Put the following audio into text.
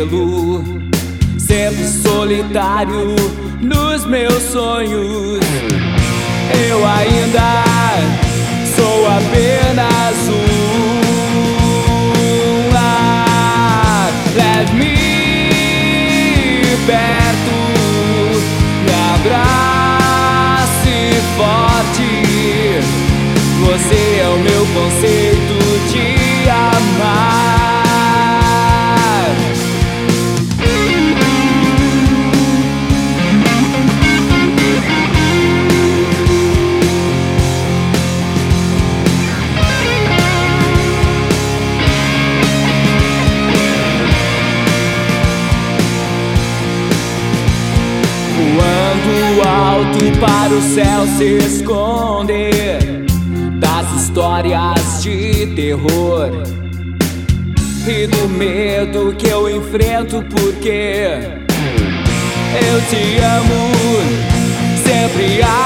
estrelo, sempre solitário nos meus sonhos. Eu ainda sou apenas leve-me perto, me abrace forte. Você é o meu conceito de amar. Voando alto para o céu se esconder das histórias de terror e do medo que eu enfrento, porque eu te amo sempre.